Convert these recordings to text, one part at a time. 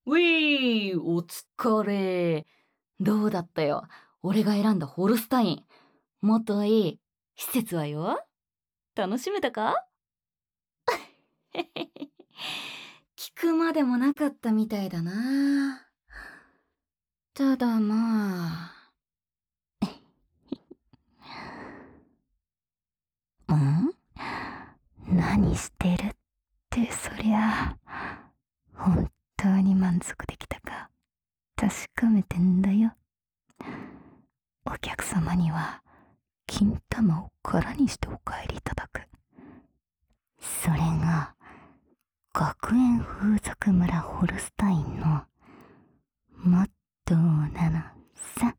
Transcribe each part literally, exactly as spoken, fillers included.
ウィー、お疲れ。どうだったよ。俺が選んだホルスタイン。もっといい施設はよ。楽しめたか？聞くまでもなかったみたいだな。ただまあ。ん？何してるってそりゃ、本当に満足できたか確かめてんだよ。お客様には金玉を空にしてお帰りいただく。それが学園風俗村ホルスタインのモットーなのさ。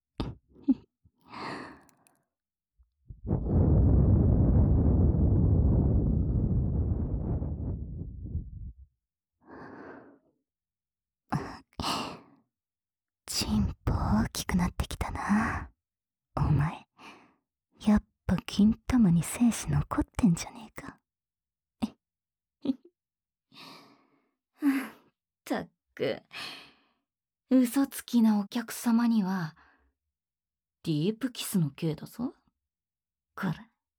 チンポ大きくなってきたな。お前、やっぱ金玉に精子残ってんじゃねえか。ったく、嘘つきなお客様には、ディープキスの刑だぞ。これ。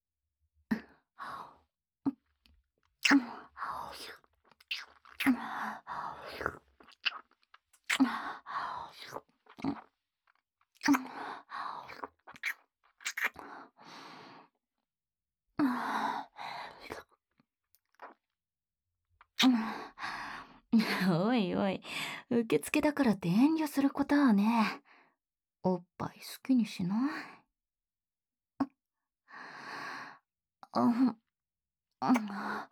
おいおい、受付だからって遠慮することはね。おっぱい好きにしな。あん、あん、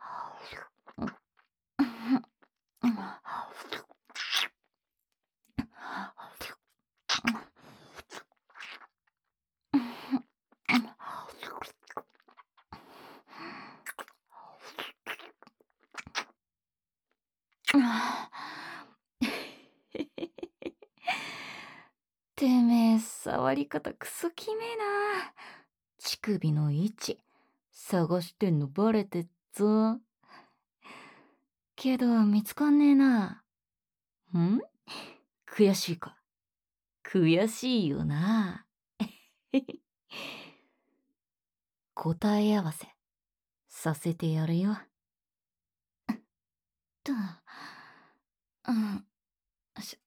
てめえ、触り方クソきめえな。乳首の位置、探してんのバレてっぞ。けど、見つかんねえな。ん？悔しいか？悔しいよな。答え合わせ、させてやるよ。と、うん、し、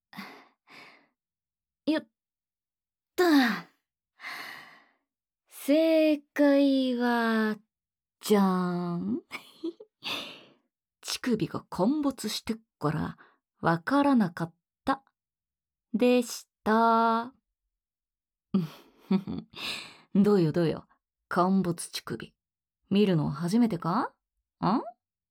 よっと。正解は、じゃーん。乳首が陥没してっから、わからなかった。でした。どうよどうよ。陥没乳首。見るの初めてか？ん？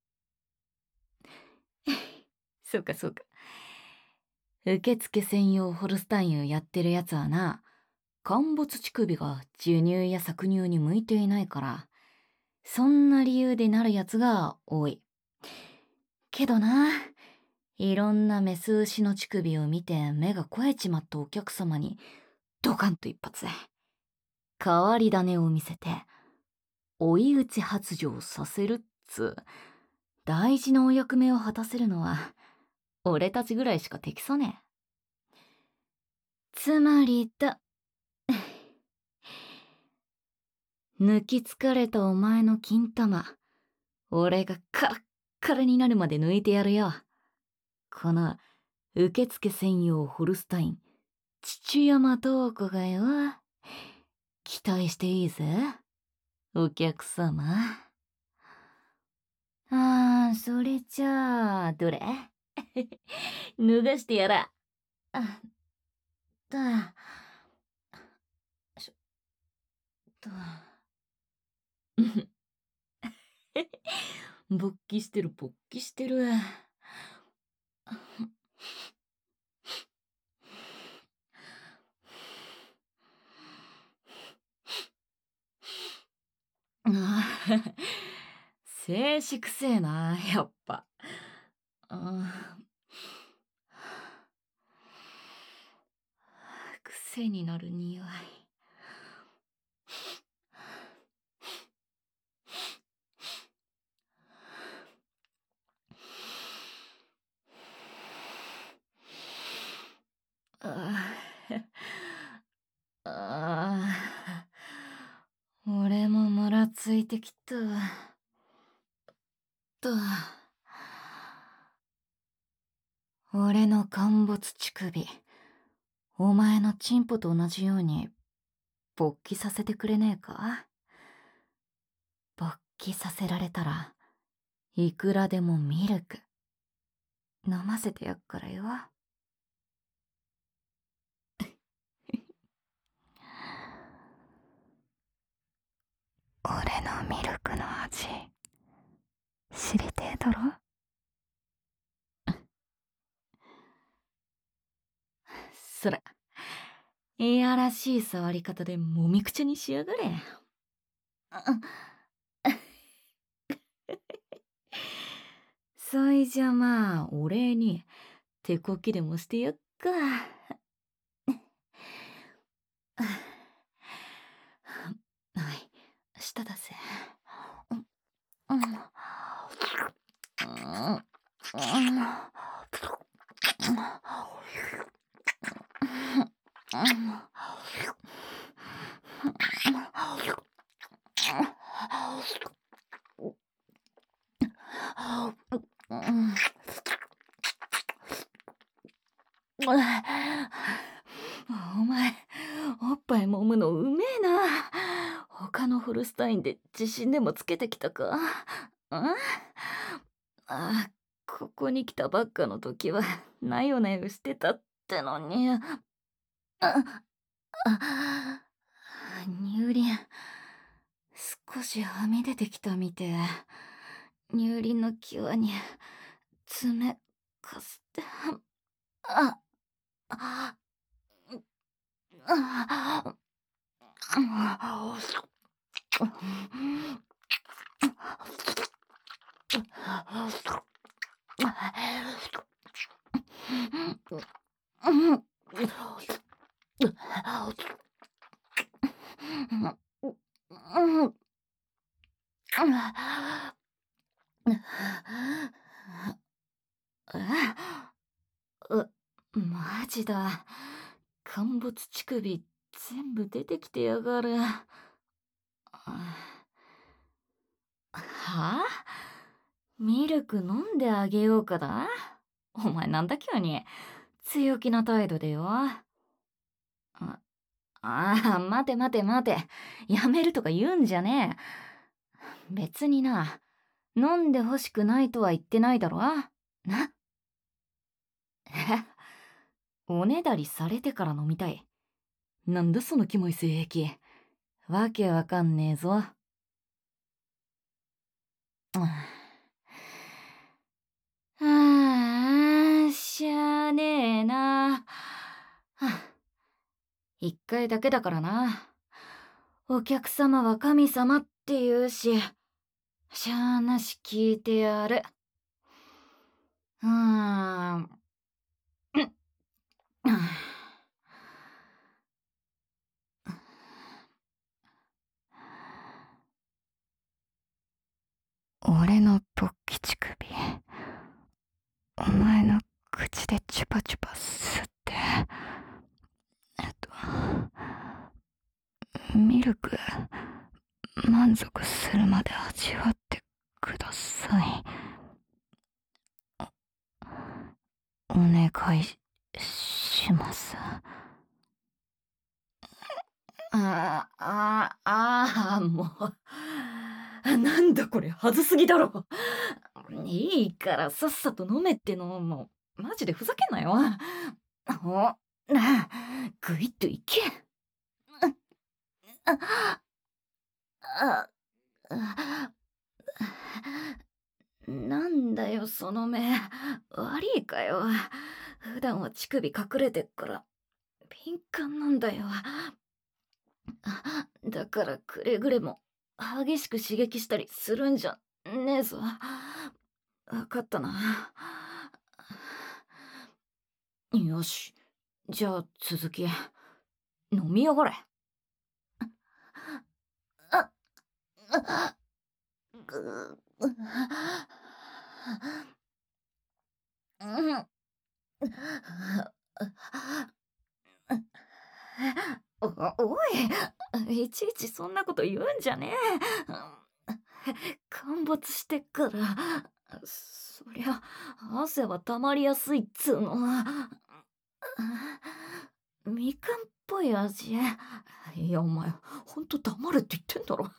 そうかそうか。受付専用ホルスタインをやってるやつはな、陥没乳首が授乳や搾乳に向いていないから、そんな理由でなるやつが多い。けどな、いろんなメス牛の乳首を見て目が肥えちまったお客様に、ドカンと一発、変わり種を見せて、追い打ち発情させるっつ、大事なお役目を果たせるのは、俺たちぐらいしか適さねえ。つまりだ。抜き疲れたお前の金玉、俺がカラッカラになるまで抜いてやるよ。この受付専用ホルスタイン、父山瞳子がよ。期待していいぜ、お客様。あー、それじゃあ、どれ？脱がしてやら。あ、だ、しょ、と。勃起してる勃起してる。あ、静止くせえな、やっぱ。あ、癖になる匂い。 ついてきた。と。俺の陥没乳首、お前のチンポと同じように勃起させてくれねえか？勃起させられたらいくらでもミルク飲ませてやっからよ。俺のミルクの味知りてえだろ？それ、いやらしい触り方でもみくちゃにしやがれ。そいじゃまあお礼に手こきでもしてやっか。はい、舌だぜ。うん。お前、おっぱい揉むのうめえな。他のホルスタインで自信でもつけてきたか？ああ、ここに来たばっかの時はなよなよしてたってのに。ああ、乳輪少しはみ出てきたみて。乳輪の際に爪かすって。あああう、マジだ。陥没乳首全部出てきてやがる。はあ？ミルク飲んであげようかだ？お前なんだ急に強気な態度でよ。ああ、待て待て待て。やめるとか言うんじゃねえ。別にな、飲んでほしくないとは言ってないだろ？な？え？おねだりされてから飲みたい。なんだそのキモい性癖。わけわかんねえぞ。ああ、しゃあねえな。一回だけだからな。お客様は神様って言うし、しゃあなし聞いてやる。うーん。俺の勃起乳首、お前の口でチュパチュパ吸って、えっと、ミルク満足するまで味わってください。お願いします。ああ、ああ、もう。なんだこれ、はずすぎだろ。いいからさっさと飲めっての。もう、マジでふざけんなよ。お、ぐいっといけ。あ、あ、なんだよその目。悪いかよ。普段は乳首隠れてっから敏感なんだよ。だからくれぐれも激しく刺激したりするんじゃねえぞ。わかったな。よし、じゃあ続き飲みやがれ。ああぐうんおおい、いちいちそんなこと言うんじゃねえ。陥没してっから、そりゃ、汗は溜まりやすいっつうの。みかんっぽい味。いや、お前、ほんと黙れって言ってんだろ。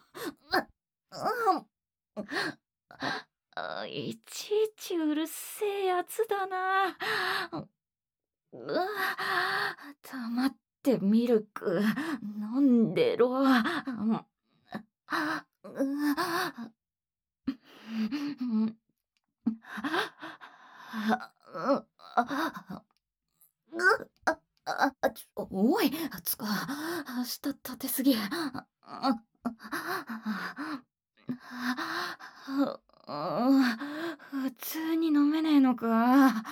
あいちいちうるせえやつだな。うわ、黙ってミルク飲んでろ。うんうんあ、あ、ちょ、おい、つか、明日立てすぎ。普通に飲めねえのか。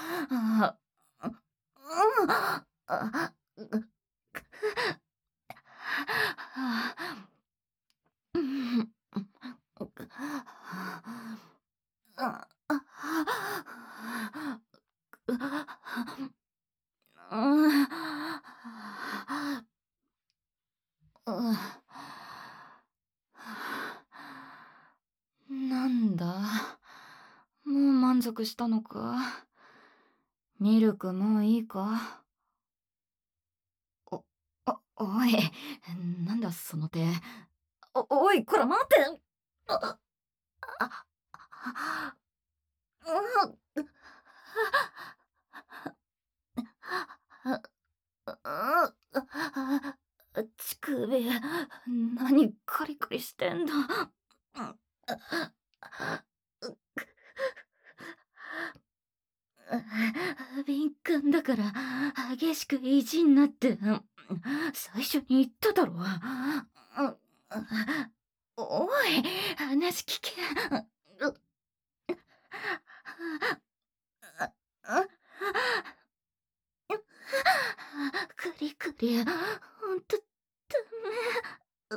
なんだ、もう満足したのか。ミルクもういいか。お、お、おい、なんだその手。お、おい、こら待って。あ、あ、あ、うん、あ、乳首、何カリカリしてんだ。敏感だから激しく意地になって最初に言っただろ。おい、話聞け。クリクリ、ほんとダ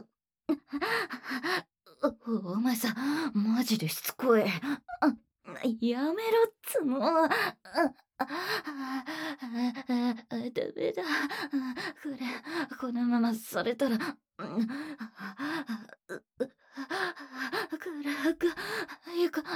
メ。お、お前さ、マジでしつこい。やめろっつの。あ、あ、ダメだ。これ、このままされたら、クラが、いいか、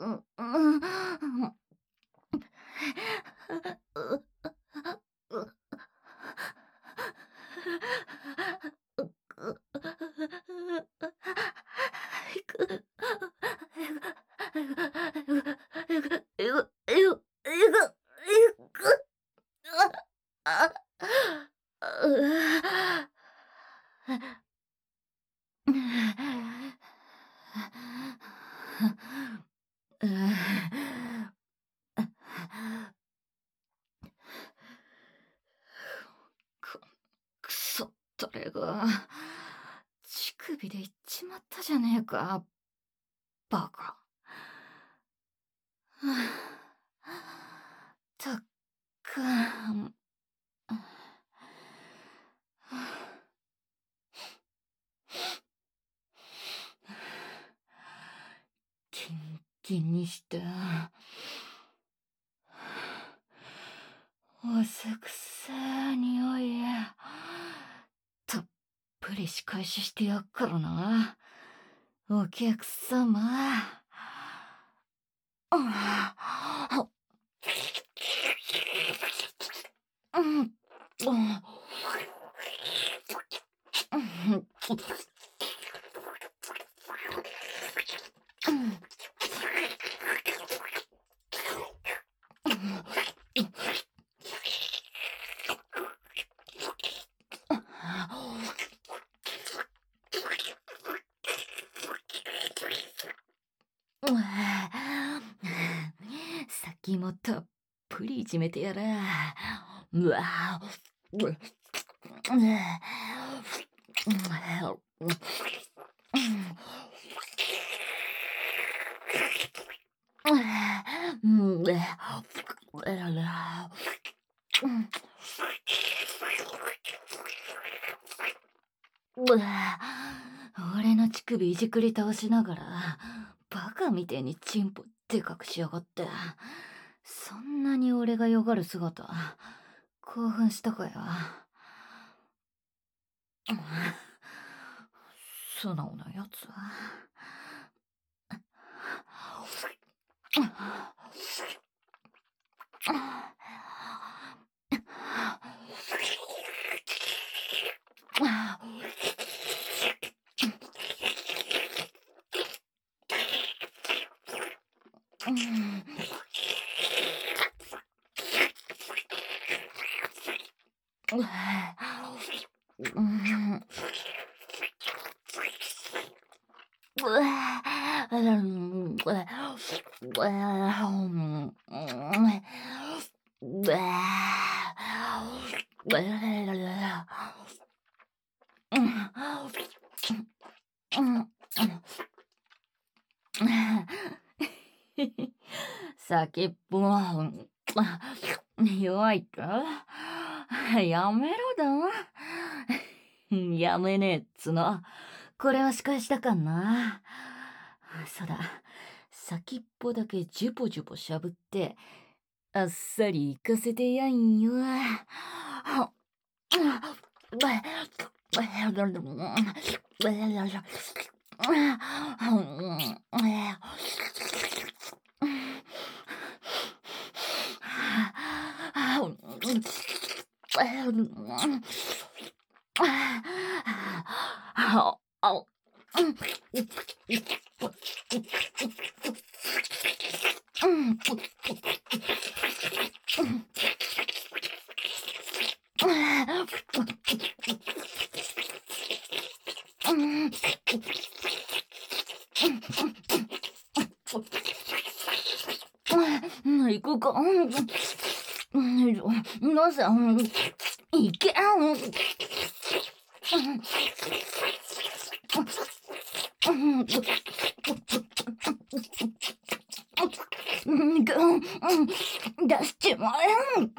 く、くそ、誰が、乳首で言っちまったじゃねえか、バカ。たっくん。キンキンにして、おせくせえ匂い、たっぷり仕返ししてやっからな、お客様。うん、うん、先もたっぷりいじめてやら。うわう俺の乳首いじくり倒しながらバカみてえにチンポでかくしやがって。そんなに俺がよがる姿興奮したかよ。 素直なやつ。先っぽは弱いか。やめろだ。やめねえっつの。これは仕返しだかんな。そうだ、先っぽだけジュポジュポしゃぶってあっさりいかせてやんよ。行くか。なぜいけん。出しちまえん。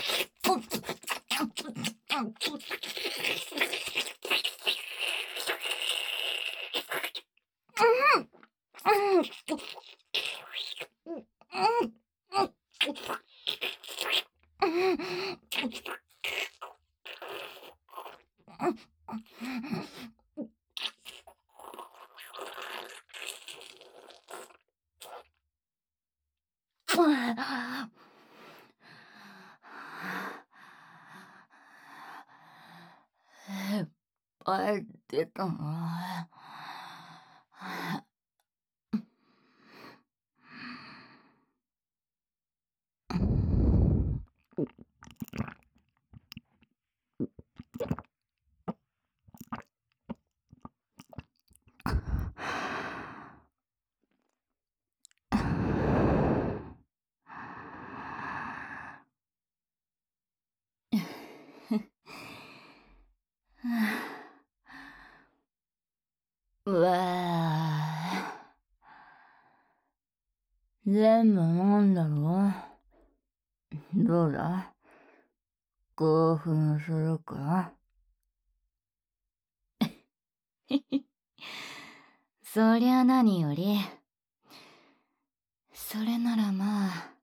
いっぱい出たな。うわあ、全部飲んだろ。どうだ、興奮するか。そりゃ何より。それならまあ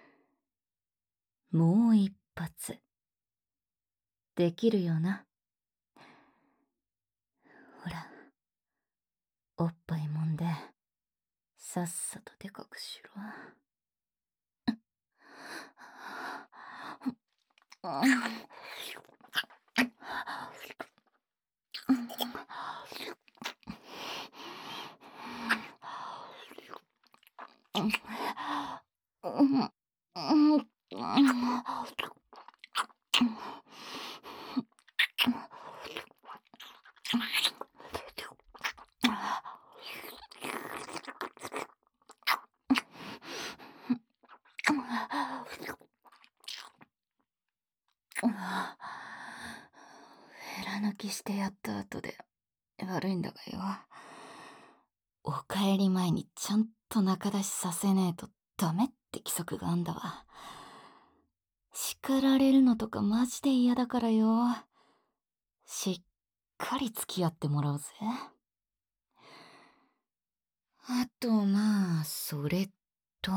もう一発できるよな。ほら、おっぱいもんでさっさとでかくしろ。フェラ抜きしてやった後で悪いんだがよ。お帰り前にちゃんと中出しさせねえとダメって規則があんだわ。叱られるのとかマジで嫌だからよ。しっかり付き合ってもらおうぜ。あとまあそれと、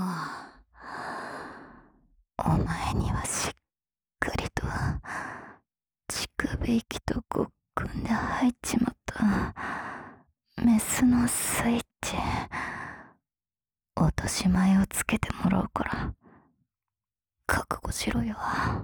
お前にはしっかりと乳首息とごっくんで入っちまった。メスのスイッチ。落とし前をつけてもらうから、覚悟しろよ。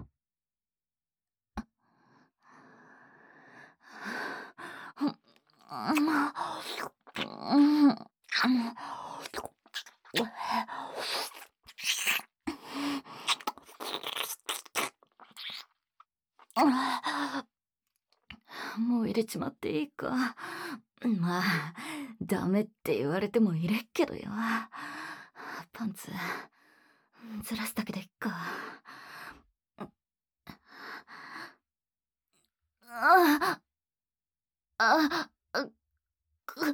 もう入れちまっていいか。まあ、ダメって言われても入れっけどよ。パンツ、ずらすだけでいっか。ああ、あ、く、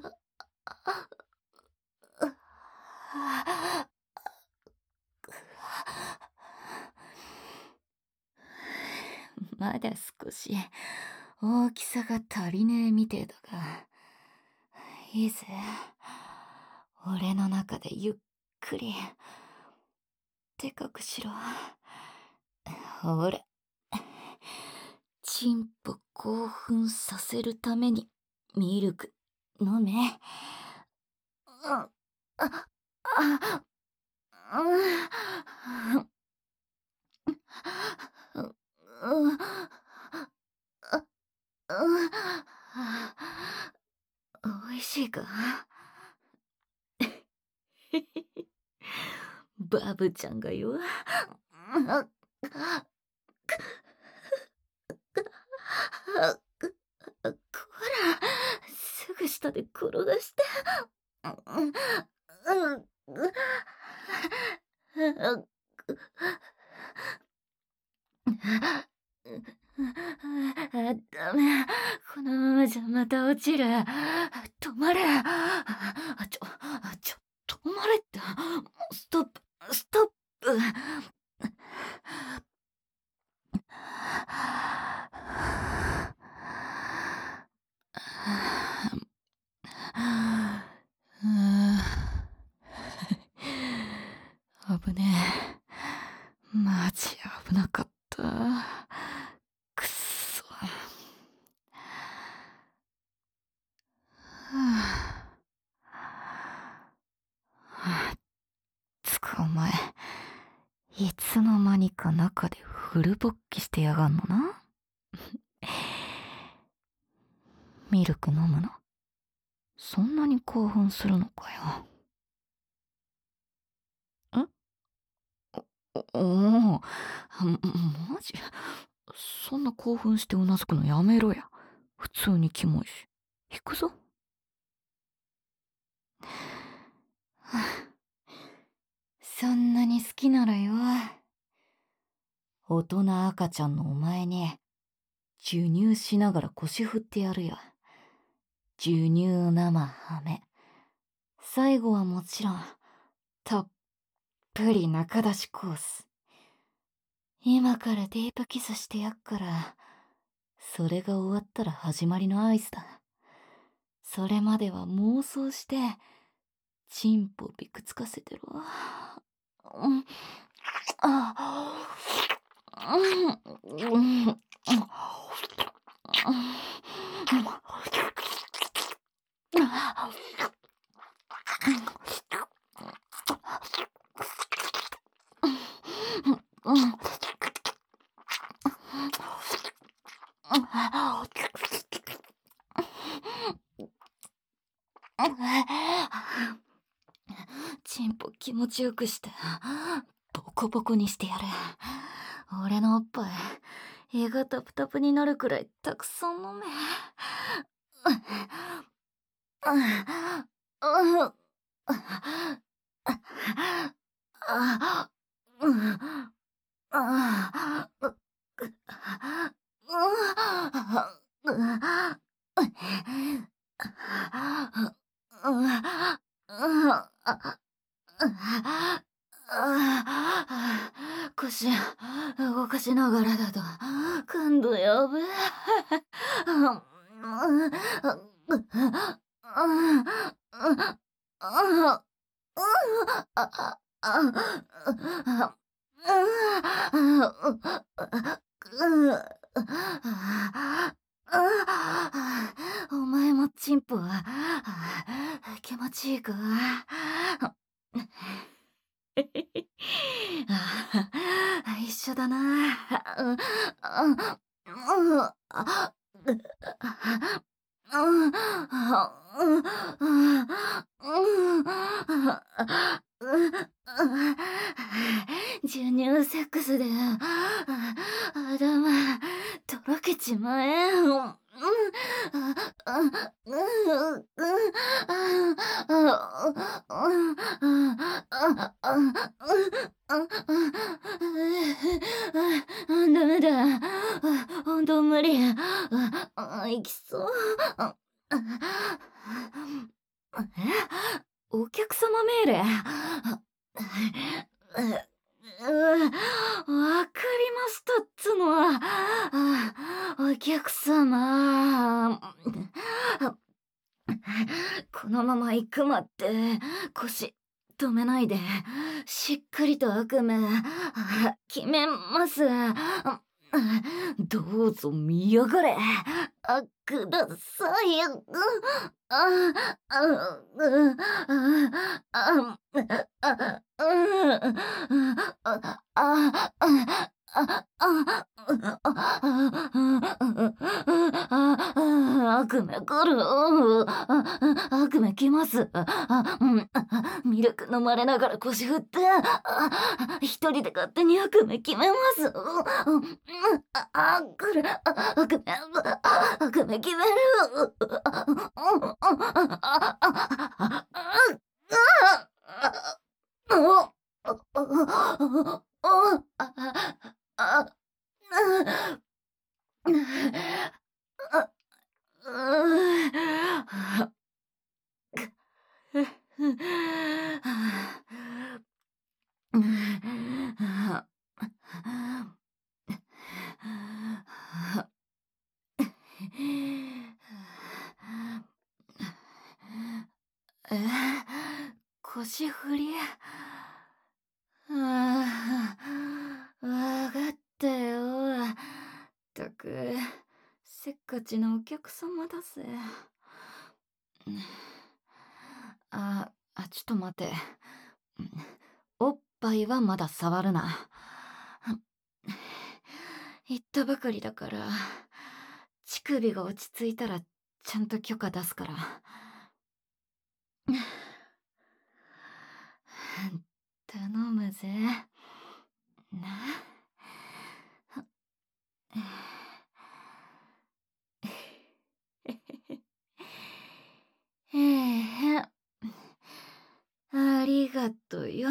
まだ少し大きさが足りねえみてえだが、いいぜ。俺の中でゆっくりでかくしろ。ほれ、チンポ興奮させるためにミルク飲め。うん、あ、あ、うん、うん、おいしいか？バブちゃんがよ。こら、すぐ下で転がして。ダメ。このままじゃまた落ちる。止まれ。ちょ、ちょ、止まれって。ストップ、ストップ。危ねえ。マジ危なかった。くっそ。つかお前、いつの間にか中でフル勃起してやがんのな。ミルク飲むのそんなに興奮するのかよ。んおお、マジそんな興奮してうなずくのやめろや。普通にキモいし。引くぞ。そんなに好きならよ。大人赤ちゃんのお前に授乳しながら腰振ってやるよ。授乳生ハメ。最後はもちろんたっぷり中出しコース。今からディープキスしてやっから、それが終わったら始まりの合図だ。それまでは妄想してチンポびくつかせてろ。うん、あ、うん、うん、チンポ気持ちよくしてボコボコにしてやる。俺のおっぱい胃がタプタプになるくらいたくさん飲め。腰動かしながらだと感度やべえ。 ちんぽ、あ気持ちいいか。あ一緒だな。うん、うん、あ、う、うん、うん、うん、授乳セックスで頭とろけちまえ。うん、ダメだ。ほんと無理。行きそう。えお客様命令。わかりましたっつのは。お客様。このまま行くまって腰止めないでしっかりと悪夢決めます。どうぞ見やがれ。あ、ください。あ、あ、あ、あ、あ、あ、あ、悪夢来る。悪夢来ます。ミルク飲まれながら腰振って、一人で勝手に悪夢決めます。あ、来る。悪夢、悪夢決める。え腰振り。ああ、わかったよ。ったく、せっかちなお客様だぜ。あ、あ、ちょっと待て。おっぱいはまだ触るな。言ったばかりだから、乳首が落ち着いたらちゃんと許可出すから。頼むぜ。な。へへ。ありがとよ。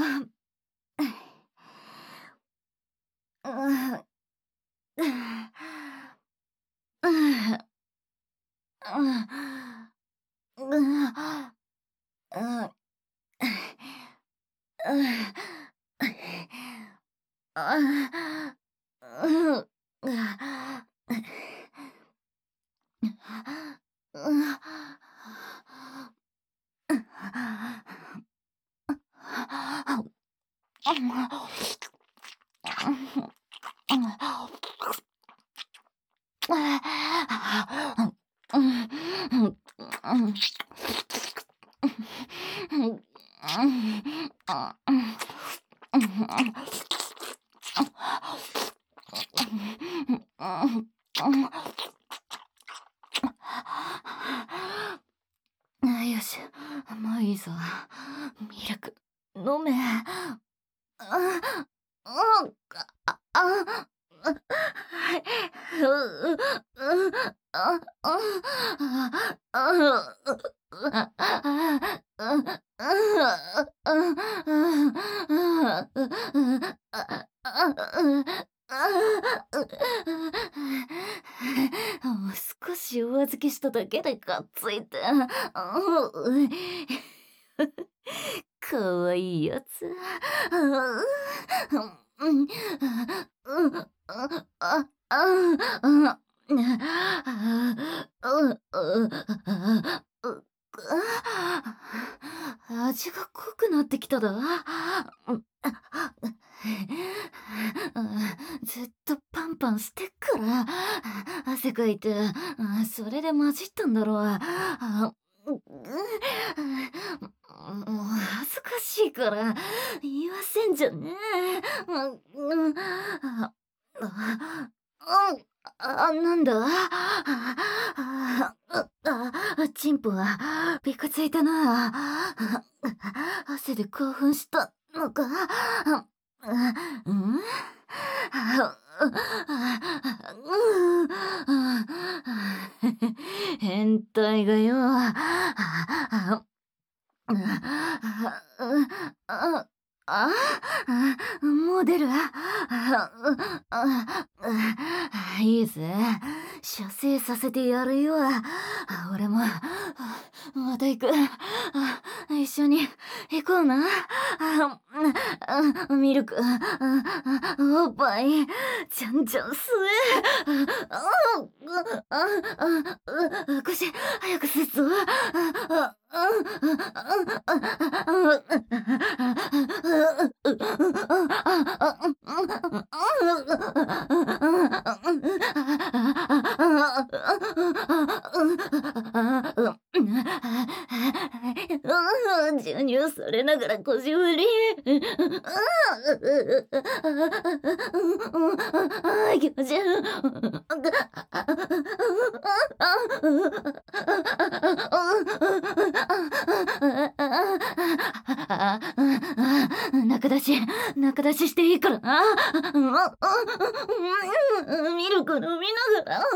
よし、もういいぞ。ミルク飲め。あ、あ、あ、もう少しお預けしただけでかっついて。かわいいやつ。味が濃くなってきただ。ずっとパンンパンしてっから、汗かいて、それで混じったんだろう。あ、う、う、もう恥ずかしいから言わせんじゃねえ。うん、うん、あ、あ、あ、なんだ、あ、あ、あ、チンポがピカついたな。汗で興奮したのか。うん、変態がよ。あ、あ、モデル、いいぜ、射精させてやるよ。俺もまた行く。一緒に行こうな。ミルク、おっぱいちゃんちゃん吸え。腰早く吸うぞ。授乳されながら腰振り。気持ちいい。中出し、中出ししていいからな。ミルク飲みながら、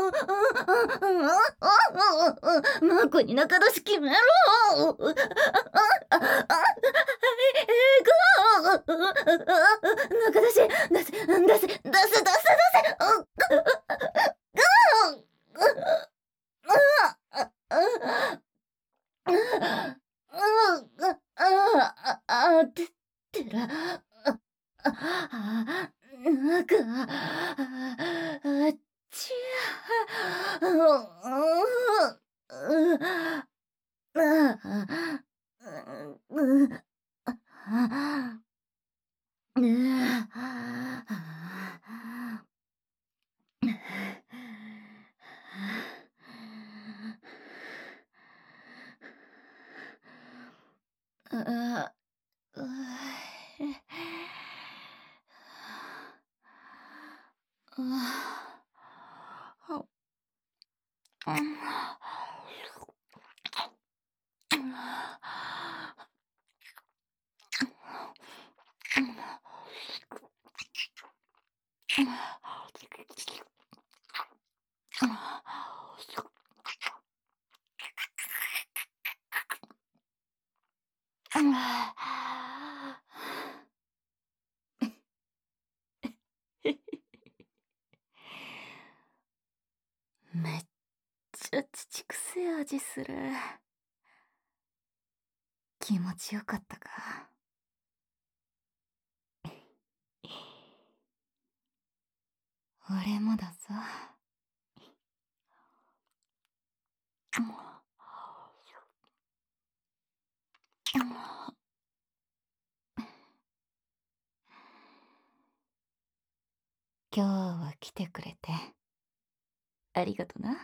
マークに中出し決めろ。中出し、出せ、出せ、出せ、出せ、出せ。あ、てってら、なんか、あちゃ、あ、うあ、うん。めっちゃ乳くせえ味する。気持ちよかったか。俺もだぞ。今日は来てくれてありがとな。